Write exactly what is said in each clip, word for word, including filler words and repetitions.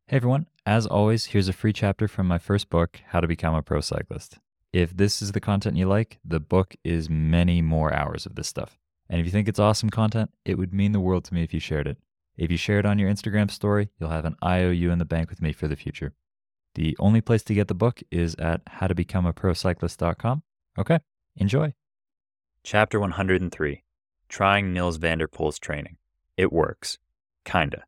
Hey everyone, as always, here's a free chapter from my first book, How to Become a Pro Cyclist. If this is the content you like, the book is many more hours of this stuff. And if you think it's awesome content, it would mean the world to me if you shared it. If you share it on your Instagram story, you'll have an I O U in the bank with me for the future. The only place to get the book is at how to become a pro cyclist dot com. Okay, enjoy. Chapter one hundred three, Trying Nils van der Poel's Training. It works. Kinda.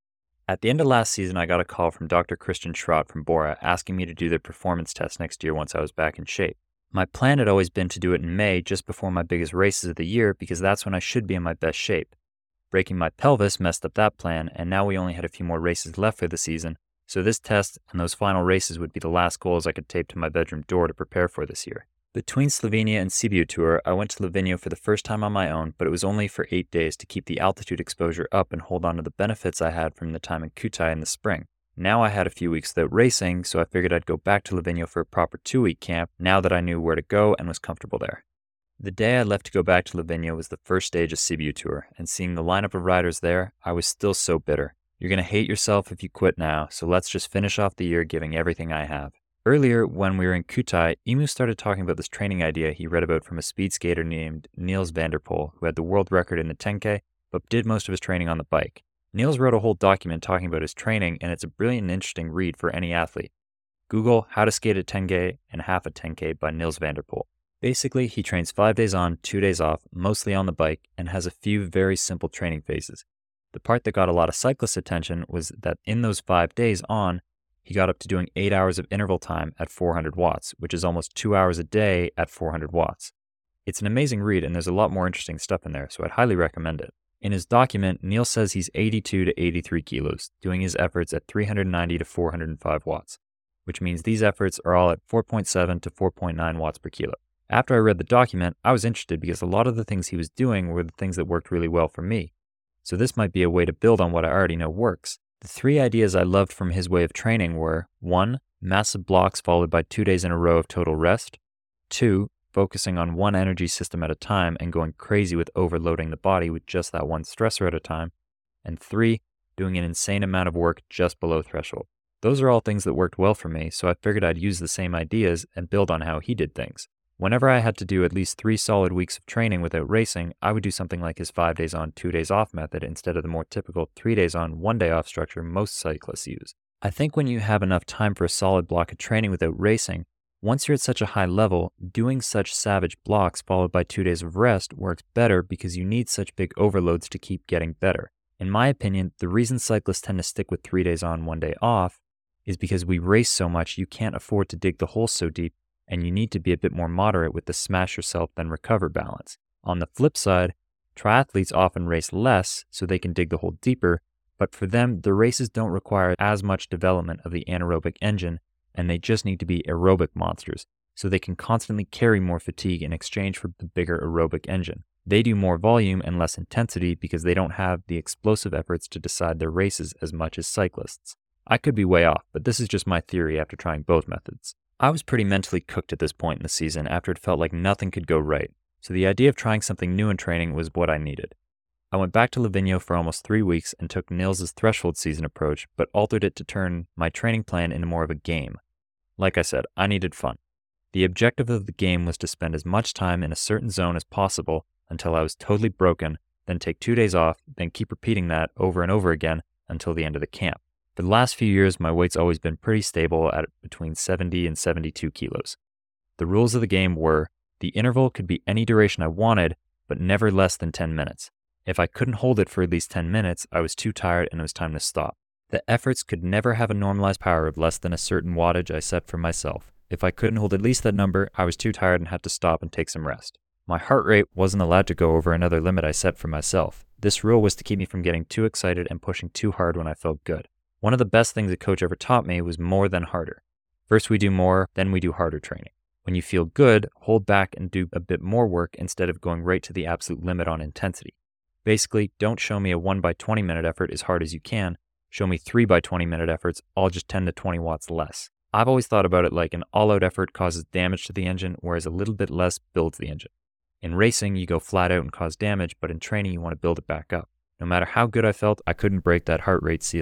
At the end of last season, I got a call from Doctor Christian Schrott from Bora asking me to do the performance test next year once I was back in shape. My plan had always been to do it in May, just before my biggest races of the year, because that's when I should be in my best shape. Breaking my pelvis messed up that plan, and now we only had a few more races left for the season, so this test and those final races would be the last goals I could tape to my bedroom door to prepare for this year. Between Slovenia and Sibiu Tour, I went to Livigno for the first time on my own, but it was only for eight days to keep the altitude exposure up and hold on to the benefits I had from the time in Kutai in the spring. Now I had a few weeks without racing, so I figured I'd go back to Livigno for a proper two-week camp now that I knew where to go and was comfortable there. The day I left to go back to Livigno was the first stage of Sibiu Tour, and seeing the lineup of riders there, I was still so bitter. You're gonna hate yourself if you quit now, so let's just finish off the year giving everything I have. Earlier, when we were in Kutai, Emu started talking about this training idea he read about from a speed skater named Nils van der Poel, who had the world record in the ten K, but did most of his training on the bike. Nils wrote a whole document talking about his training, and it's a brilliant and interesting read for any athlete. Google How to Skate a ten K and Half a ten K by Nils van der Poel. Basically, he trains five days on, two days off, mostly on the bike, and has a few very simple training phases. The part that got a lot of cyclists' attention was that in those five days on, he got up to doing eight hours of interval time at four hundred watts, which is almost two hours a day at four hundred watts. It's an amazing read, and there's a lot more interesting stuff in there, so I'd highly recommend it. In his document, Neil says he's eighty-two to eighty-three kilos, doing his efforts at three hundred ninety to four hundred five watts, which means these efforts are all at four point seven to four point nine watts per kilo. After I read the document, I was interested because a lot of the things he was doing were the things that worked really well for me. So this might be a way to build on what I already know works. The three ideas I loved from his way of training were one. Massive blocks followed by two days in a row of total rest. two. Focusing on one energy system at a time and going crazy with overloading the body with just that one stressor at a time. And three. Doing an insane amount of work just below threshold. Those are all things that worked well for me, so I figured I'd use the same ideas and build on how he did things. Whenever I had to do at least three solid weeks of training without racing, I would do something like his five days on, two days off method instead of the more typical three days on, one day off structure most cyclists use. I think when you have enough time for a solid block of training without racing, once you're at such a high level, doing such savage blocks followed by two days of rest works better because you need such big overloads to keep getting better. In my opinion, the reason cyclists tend to stick with three days on, one day off is because we race so much you can't afford to dig the hole so deep, and you need to be a bit more moderate with the smash yourself then recover balance. On the flip side, triathletes often race less so they can dig the hole deeper, but for them, the races don't require as much development of the anaerobic engine, and they just need to be aerobic monsters, so they can constantly carry more fatigue in exchange for the bigger aerobic engine. They do more volume and less intensity because they don't have the explosive efforts to decide their races as much as cyclists. I could be way off, but this is just my theory after trying both methods. I was pretty mentally cooked at this point in the season after it felt like nothing could go right, so the idea of trying something new in training was what I needed. I went back to Livigno for almost three weeks and took Nils' threshold season approach, but altered it to turn my training plan into more of a game. Like I said, I needed fun. The objective of the game was to spend as much time in a certain zone as possible until I was totally broken, then take two days off, then keep repeating that over and over again until the end of the camp. For the last few years, my weight's always been pretty stable at between seventy and seventy-two kilos. The rules of the game were, the interval could be any duration I wanted, but never less than ten minutes. If I couldn't hold it for at least ten minutes, I was too tired and it was time to stop. The efforts could never have a normalized power of less than a certain wattage I set for myself. If I couldn't hold at least that number, I was too tired and had to stop and take some rest. My heart rate wasn't allowed to go over another limit I set for myself. This rule was to keep me from getting too excited and pushing too hard when I felt good. One of the best things a coach ever taught me was more than harder. First we do more, then we do harder training. When you feel good, hold back and do a bit more work instead of going right to the absolute limit on intensity. Basically, don't show me a one by twenty minute effort as hard as you can. Show me three by twenty minute efforts, all just ten to twenty watts less. I've always thought about it like an all-out effort causes damage to the engine, whereas a little bit less builds the engine. In racing, you go flat out and cause damage, but in training, you want to build it back up. No matter how good I felt, I couldn't break that heart rate ceiling.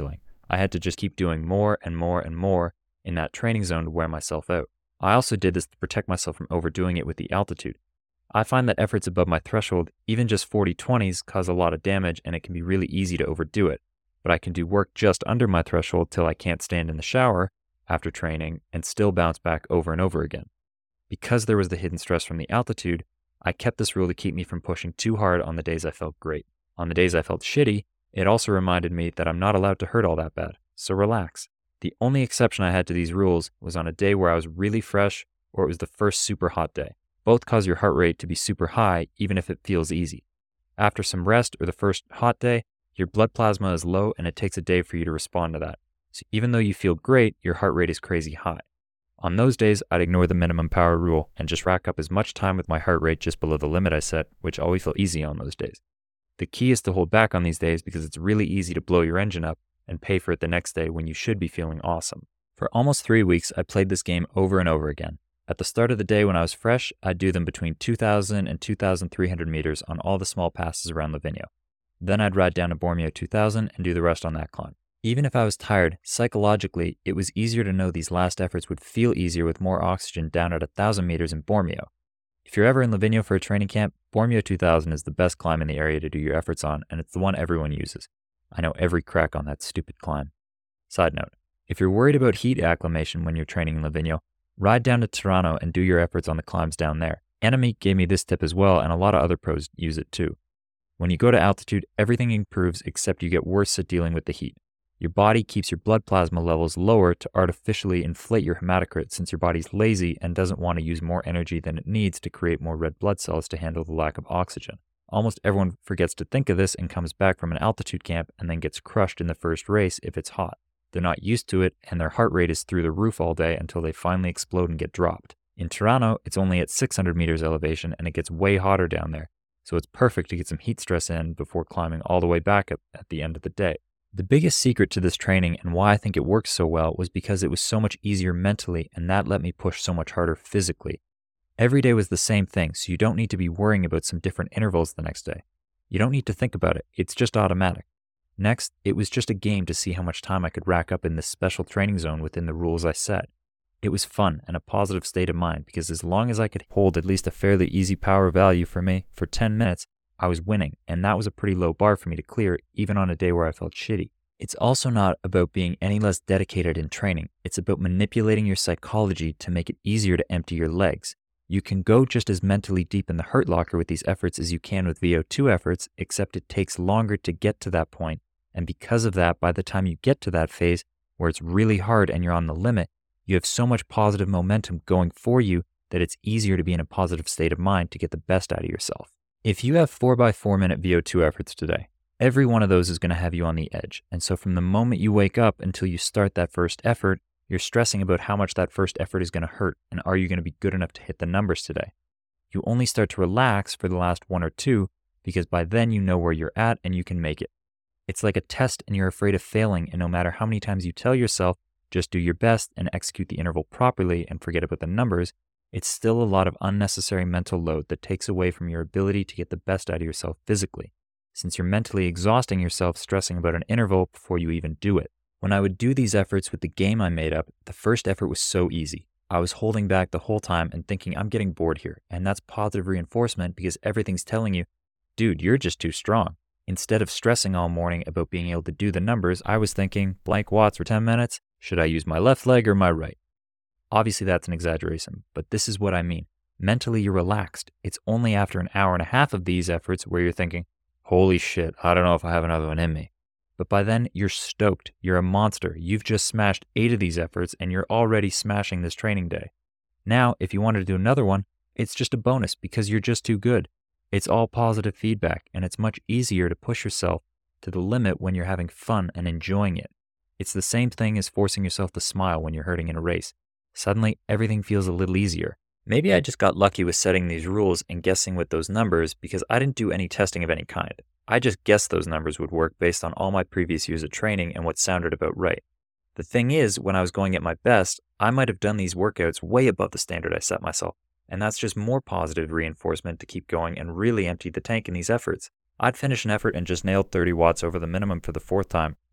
I had to just keep doing more and more and more in that training zone to wear myself out. I also did this to protect myself from overdoing it with the altitude. I find that efforts above my threshold, even just forty twenties, cause a lot of damage and it can be really easy to overdo it. But I can do work just under my threshold till I can't stand in the shower after training and still bounce back over and over again. Because there was the hidden stress from the altitude, I kept this rule to keep me from pushing too hard on the days I felt great. On the days I felt shitty, it also reminded me that I'm not allowed to hurt all that bad, so relax. The only exception I had to these rules was on a day where I was really fresh or it was the first super hot day. Both cause your heart rate to be super high even if it feels easy. After some rest or the first hot day, your blood plasma is low and it takes a day for you to respond to that. So even though you feel great, your heart rate is crazy high. On those days, I'd ignore the minimum power rule and just rack up as much time with my heart rate just below the limit I set, which always felt easy on those days. The key is to hold back on these days because it's really easy to blow your engine up and pay for it the next day when you should be feeling awesome. For almost three weeks, I played this game over and over again. At the start of the day when I was fresh, I'd do them between two thousand and two thousand three hundred meters on all the small passes around Livigno. Then I'd ride down to Bormio two thousand and do the rest on that climb. Even if I was tired, psychologically, it was easier to know these last efforts would feel easier with more oxygen down at one thousand meters in Bormio. If you're ever in Livigno for a training camp, Bormio two thousand is the best climb in the area to do your efforts on, and it's the one everyone uses. I know every crack on that stupid climb. Side note, if you're worried about heat acclimation when you're training in Livigno, ride down to Tirano and do your efforts on the climbs down there. Enemy gave me this tip as well, and a lot of other pros use it too. When you go to altitude, everything improves except you get worse at dealing with the heat. Your body keeps your blood plasma levels lower to artificially inflate your hematocrit since your body's lazy and doesn't want to use more energy than it needs to create more red blood cells to handle the lack of oxygen. Almost everyone forgets to think of this and comes back from an altitude camp and then gets crushed in the first race if it's hot. They're not used to it and their heart rate is through the roof all day until they finally explode and get dropped. In Tirano, it's only at six hundred meters elevation and it gets way hotter down there, so it's perfect to get some heat stress in before climbing all the way back up at the end of the day. The biggest secret to this training and why I think it works so well was because it was so much easier mentally and that let me push so much harder physically. Every day was the same thing, so you don't need to be worrying about some different intervals the next day. You don't need to think about it, it's just automatic. Next, it was just a game to see how much time I could rack up in this special training zone within the rules I set. It was fun and a positive state of mind because as long as I could hold at least a fairly easy power value for me for ten minutes, I was winning, and that was a pretty low bar for me to clear even on a day where I felt shitty. It's also not about being any less dedicated in training. It's about manipulating your psychology to make it easier to empty your legs. You can go just as mentally deep in the hurt locker with these efforts as you can with V O two efforts, except it takes longer to get to that point. And because of that, by the time you get to that phase where it's really hard and you're on the limit, you have so much positive momentum going for you that it's easier to be in a positive state of mind to get the best out of yourself. If you have four by four minute V O two efforts today, every one of those is going to have you on the edge. And so from the moment you wake up until you start that first effort, you're stressing about how much that first effort is going to hurt and are you going to be good enough to hit the numbers today. You only start to relax for the last one or two because by then you know where you're at and you can make it. It's like a test and you're afraid of failing, and no matter how many times you tell yourself, just do your best and execute the interval properly and forget about the numbers, it's still a lot of unnecessary mental load that takes away from your ability to get the best out of yourself physically, since you're mentally exhausting yourself stressing about an interval before you even do it. When I would do these efforts with the game I made up, the first effort was so easy. I was holding back the whole time and thinking I'm getting bored here, and that's positive reinforcement because everything's telling you, dude, you're just too strong. Instead of stressing all morning about being able to do the numbers, I was thinking, blank watts for ten minutes, should I use my left leg or my right? Obviously that's an exaggeration, but this is what I mean. Mentally you're relaxed. It's only after an hour and a half of these efforts where you're thinking, holy shit, I don't know if I have another one in me. But by then you're stoked, you're a monster. You've just smashed eight of these efforts and you're already smashing this training day. Now, if you wanted to do another one, it's just a bonus because you're just too good. It's all positive feedback, and it's much easier to push yourself to the limit when you're having fun and enjoying it. It's the same thing as forcing yourself to smile when you're hurting in a race. Suddenly, everything feels a little easier. Maybe I just got lucky with setting these rules and guessing with those numbers because I didn't do any testing of any kind. I just guessed those numbers would work based on all my previous years of training and what sounded about right. The thing is, when I was going at my best, I might have done these workouts way above the standard I set myself. And that's just more positive reinforcement to keep going and really empty the tank in these efforts. I'd finish an effort and just nailed thirty watts over the minimum for the fourth time,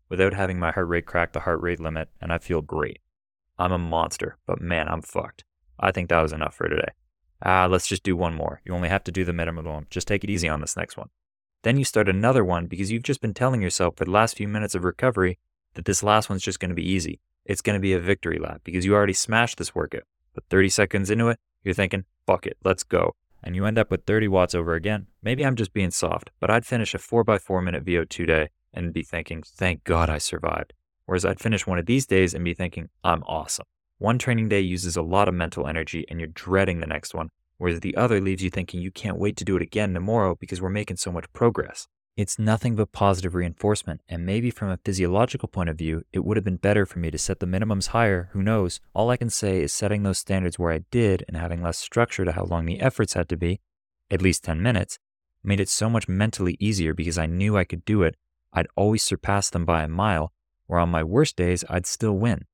without having my heart rate crack the heart rate limit, and I feel great. I'm a monster, but man, I'm fucked. I think that was enough for today. Ah, let's just do one more. You only have to do the minimum one. Just take it easy on this next one. Then you start another one because you've just been telling yourself for the last few minutes of recovery that this last one's just going to be easy. It's going to be a victory lap because you already smashed this workout. But thirty seconds into it, you're thinking, fuck it, let's go. And you end up with thirty watts over again. Maybe I'm just being soft, but I'd finish a four by four minute V O two day and be thinking, thank God I survived. Whereas I'd finish one of these days and be thinking, I'm awesome. One training day uses a lot of mental energy and you're dreading the next one, whereas the other leaves you thinking you can't wait to do it again tomorrow because we're making so much progress. It's nothing but positive reinforcement, and maybe from a physiological point of view, it would have been better for me to set the minimums higher, who knows. All I can say is setting those standards where I did and having less structure to how long the efforts had to be, at least ten minutes, made it so much mentally easier because I knew I could do it. I'd always surpass them by a mile, where on my worst days, I'd still win.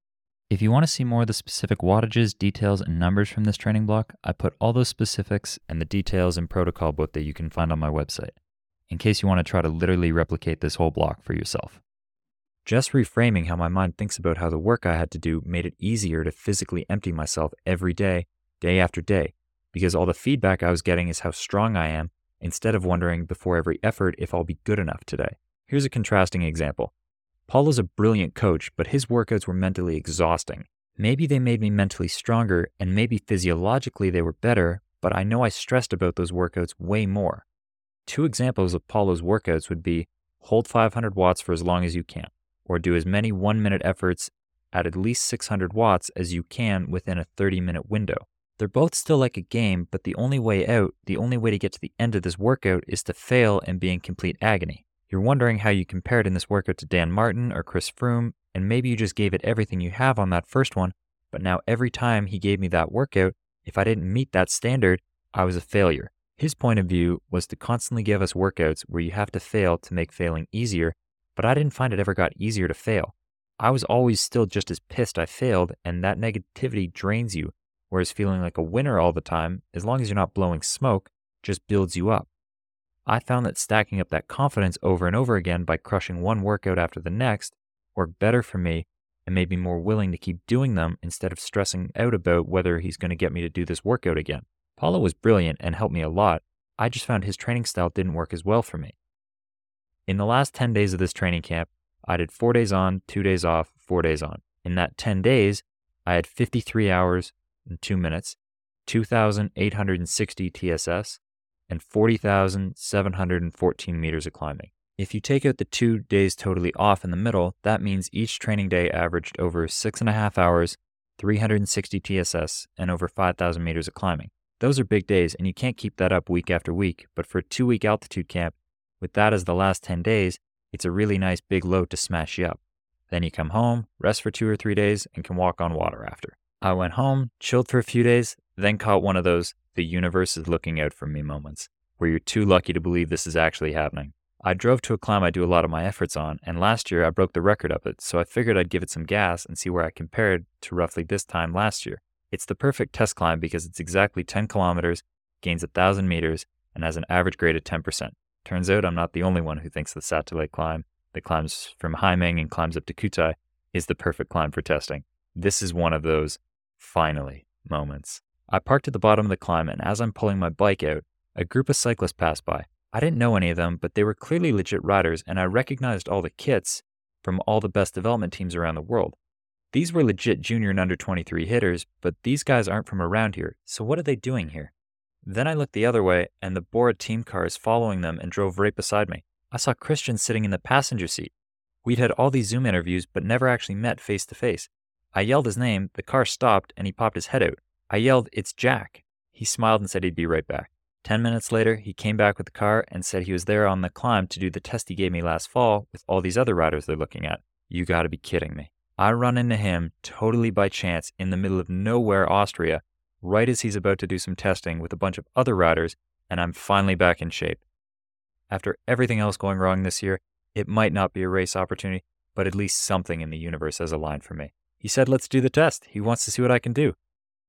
If you want to see more of the specific wattages, details, and numbers from this training block, I put all those specifics and the details in protocol book that you can find on my website, in case you want to try to literally replicate this whole block for yourself. Just reframing how my mind thinks about how the work I had to do made it easier to physically empty myself every day, day after day, because all the feedback I was getting is how strong I am, instead of wondering before every effort if I'll be good enough today. Here's a contrasting example. Paulo's a brilliant coach, but his workouts were mentally exhausting. Maybe they made me mentally stronger, and maybe physiologically they were better, but I know I stressed about those workouts way more. Two examples of Paulo's workouts would be hold five hundred watts for as long as you can, or do as many one-minute efforts at at least six hundred watts as you can within a thirty-minute window. They're both still like a game, but the only way out, the only way to get to the end of this workout is to fail and be in complete agony. You're wondering how you compared in this workout to Dan Martin or Chris Froome, and maybe you just gave it everything you have on that first one, but now every time he gave me that workout, if I didn't meet that standard, I was a failure. His point of view was to constantly give us workouts where you have to fail to make failing easier, but I didn't find it ever got easier to fail. I was always still just as pissed I failed, and that negativity drains you, whereas feeling like a winner all the time, as long as you're not blowing smoke, just builds you up. I found that stacking up that confidence over and over again by crushing one workout after the next worked better for me and made me more willing to keep doing them instead of stressing out about whether he's going to get me to do this workout again. Paulo was brilliant and helped me a lot. I just found his training style didn't work as well for me. In the last ten days of this training camp, I did four days on, two days off, four days on. In that ten days, I had fifty-three hours and two minutes, two thousand eight hundred sixty T S S, and forty thousand seven hundred fourteen meters of climbing. If you take out the two days totally off in the middle, that means each training day averaged over six and a half hours, three hundred sixty T S S, and over five thousand meters of climbing. Those are big days, and you can't keep that up week after week, but for a two-week altitude camp, with that as the last ten days, it's a really nice big load to smash you up. Then you come home, rest for two or three days, and can walk on water after. I went home, chilled for a few days, then caught one of those the universe is looking out for me moments, where you're too lucky to believe this is actually happening. I drove to a climb I do a lot of my efforts on, and last year I broke the record up it, so I figured I'd give it some gas and see where I compared to roughly this time last year. It's the perfect test climb because it's exactly ten kilometers, gains one thousand meters, and has an average grade of ten percent. Turns out I'm not the only one who thinks the Satellite climb, that climbs from Haiming and climbs up to Kutai, is the perfect climb for testing. This is one of those finally moments. I parked at the bottom of the climb, and as I'm pulling my bike out, a group of cyclists passed by. I didn't know any of them, but they were clearly legit riders, and I recognized all the kits from all the best development teams around the world. These were legit junior and under twenty-three hitters, but these guys aren't from around here, so what are they doing here? Then I looked the other way, and the Bora team car is following them and drove right beside me. I saw Christian sitting in the passenger seat. We'd had all these Zoom interviews, but never actually met face to face. I yelled his name, the car stopped, and he popped his head out. I yelled, "It's Jack." He smiled and said he'd be right back. Ten minutes later, he came back with the car and said he was there on the climb to do the test he gave me last fall with all these other riders they're looking at. You gotta be kidding me. I run into him totally by chance in the middle of nowhere, Austria, right as he's about to do some testing with a bunch of other riders, and I'm finally back in shape. After everything else going wrong this year, it might not be a race opportunity, but at least something in the universe has aligned for me. He said, let's do the test. He wants to see what I can do.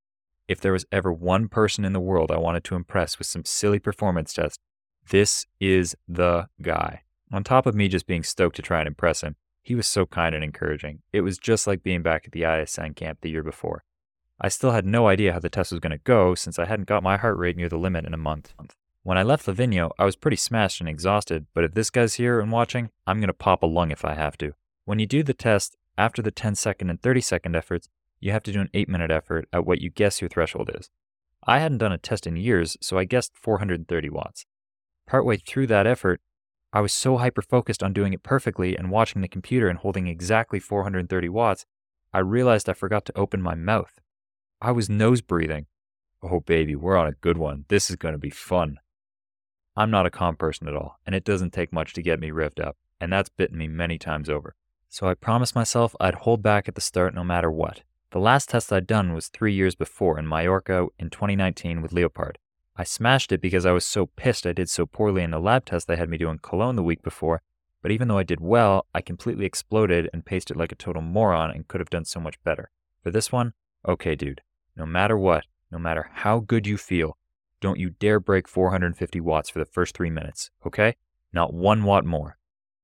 If there was ever one person in the world I wanted to impress with some silly performance test, this is the guy. On top of me just being stoked to try and impress him, He was so kind and encouraging. It was just like being back at the I S N camp the year before. I still had no idea how the test was going to go since I hadn't got my heart rate near the limit in a month. When I left Livigno, I was pretty smashed and exhausted, but if this guy's here and watching, I'm going to pop a lung if I have to. When you do the test, after the ten second and thirty second efforts, you have to do an eight minute effort at what you guess your threshold is. I hadn't done a test in years, so I guessed four hundred thirty watts. Partway through that effort, I was so hyper-focused on doing it perfectly and watching the computer and holding exactly four hundred thirty watts, I realized I forgot to open my mouth. I was nose breathing. Oh baby, we're on a good one. This is going to be fun. I'm not a calm person at all, and it doesn't take much to get me revved up, and that's bitten me many times over. So I promised myself I'd hold back at the start no matter what. The last test I'd done was three years before in Mallorca in twenty nineteen with Leopard. I smashed it because I was so pissed I did so poorly in the lab test they had me do in Cologne the week before, but even though I did well, I completely exploded and paced it like a total moron and could have done so much better. For this one, okay dude, no matter what, no matter how good you feel, don't you dare break four hundred fifty watts for the first three minutes, okay? Not one watt more.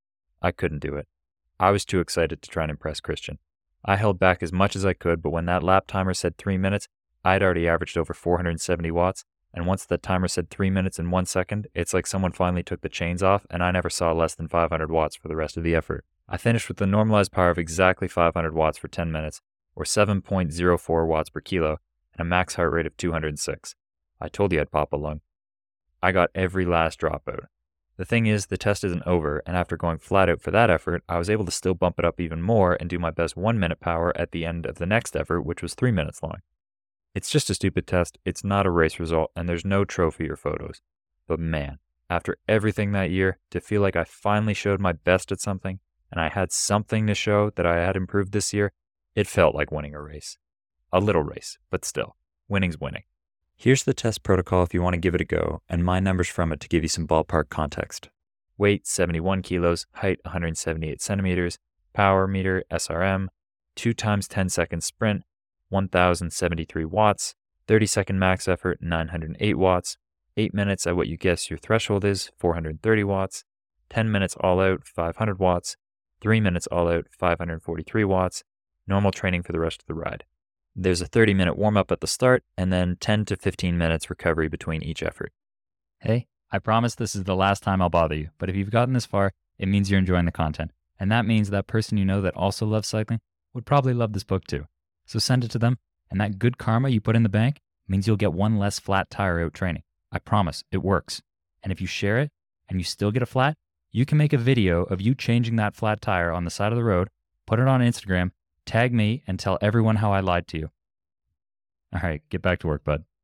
I couldn't do it. I was too excited to try and impress Christian. I held back as much as I could, but when that lap timer said three minutes, I'd already averaged over four hundred seventy watts, and once the timer said three minutes and one second, it's like someone finally took the chains off, and I never saw less than five hundred watts for the rest of the effort. I finished with the normalized power of exactly five hundred watts for ten minutes, or seven point zero four watts per kilo, and a max heart rate of two hundred six. I told you I'd pop a lung. I got every last drop out. The thing is, the test isn't over, and after going flat out for that effort, I was able to still bump it up even more and do my best one minute power at the end of the next effort, which was three minutes long. It's just a stupid test, it's not a race result, and there's no trophy or photos. But man, after everything that year, to feel like I finally showed my best at something, and I had something to show that I had improved this year, it felt like winning a race. A little race, but still, winning's winning. Here's the test protocol if you want to give it a go, and my numbers from it to give you some ballpark context. Weight, seventy-one kilos, height, one hundred seventy-eight centimeters, power meter, S R M, two times ten second sprint, one thousand seventy-three watts, thirty second max effort, nine hundred eight watts, eight minutes at what you guess your threshold is, four hundred thirty watts, ten minutes all out, five hundred watts, three minutes all out, five hundred forty-three watts, normal training for the rest of the ride. There's a thirty minute warm up at the start, and then ten to fifteen minutes recovery between each effort. Hey, I promise this is the last time I'll bother you, but if you've gotten this far, it means you're enjoying the content. And that means that person you know that also loves cycling would probably love this book too. So send it to them, and that good karma you put in the bank means you'll get one less flat tire out training. I promise, it works. And if you share it, and you still get a flat, you can make a video of you changing that flat tire on the side of the road, put it on Instagram, tag me, and tell everyone how I lied to you. All right, get back to work, bud.